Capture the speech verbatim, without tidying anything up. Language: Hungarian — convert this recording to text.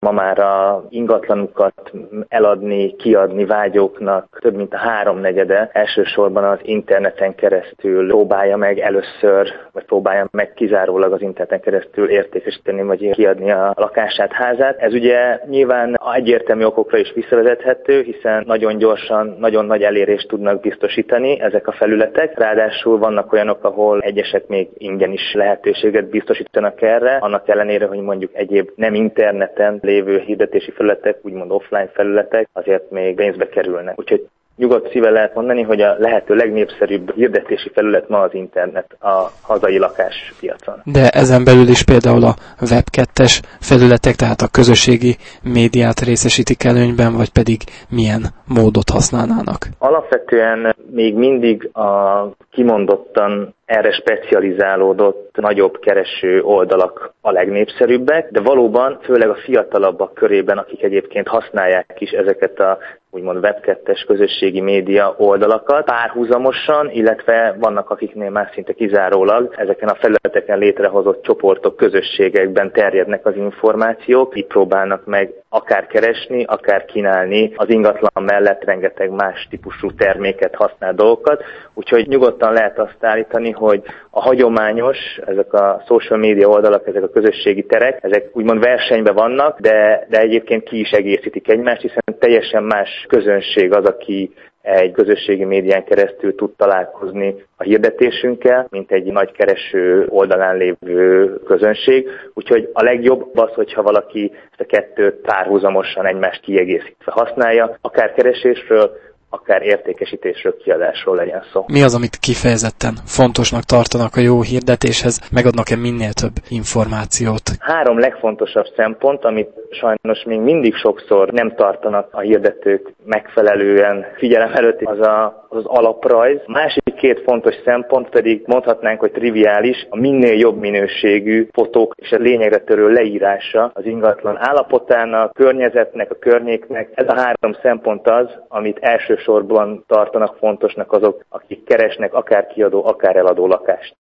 ma már a ingatlanukat eladni, kiadni vágyóknak több mint a háromnegyede elsősorban az interneten keresztül próbálja meg először, vagy próbálja meg kizárólag az interneten keresztül értékesíteni, vagy kiadni a lakását, házát. Ez ugye nyilván egyértelmű okokra is visszavezethető, hiszen nagyon gyorsan, nagyon nagy elérést tudnak biztosítani ezek a felületek. Ráadásul vannak olyanok, ahol egyesek még ingyen is lehetőséget biztosítanak erre, annak ellenére, hogy mondjuk egyéb nem interneten lévő hirdetési felületek, úgymond offline felületek azért még pénzbe kerülnek. Úgyhogy nyugodt szívvel lehet mondani, hogy a lehető legnépszerűbb hirdetési felület ma az internet a hazai lakáspiacon. De ezen belül is például a web kettes felületek, tehát a közösségi médiát részesítik előnyben, vagy pedig milyen módot használnának? Alapvetően még mindig a kimondottan erre specializálódott nagyobb kereső oldalak a legnépszerűbbek, de valóban főleg a fiatalabbak körében, akik egyébként használják is ezeket a úgymond web kettes közösségi média oldalakat párhuzamosan, illetve vannak akiknél már szinte kizárólag ezeken a felületeken létrehozott csoportok, közösségekben terjednek az információk, így próbálnak meg akár keresni, akár kínálni az ingatlan mellett rengeteg más típusú terméket, használ dolgokat, úgyhogy nyugodtan lehet azt állítani, hogy a hagyományos, ezek a social media oldalak, ezek a közösségi terek, ezek úgymond versenyben vannak, de, de egyébként ki is egészítik egymást, hiszen teljesen más közönség az, aki egy közösségi médián keresztül tud találkozni a hirdetésünkkel, mint egy nagy kereső oldalán lévő közönség. Úgyhogy a legjobb az, hogyha valaki ezt a kettőt párhuzamosan egymást kiegészítve használja, akár keresésről, akár értékesítésről, kiadásról legyen szó. Mi az, amit kifejezetten fontosnak tartanak a jó hirdetéshez? Megadnak-e minél több információt? Három legfontosabb szempont, amit sajnos még mindig sokszor nem tartanak a hirdetők megfelelően figyelem előtt, az a, az alaprajz. Másik két fontos szempont pedig mondhatnánk, hogy triviális, a minél jobb minőségű fotók és a lényegre törő leírása az ingatlan állapotának, környezetnek, a környéknek. Ez a három szempont az, amit első sorban tartanak fontosnak azok, akik keresnek akár kiadó, akár eladó lakást.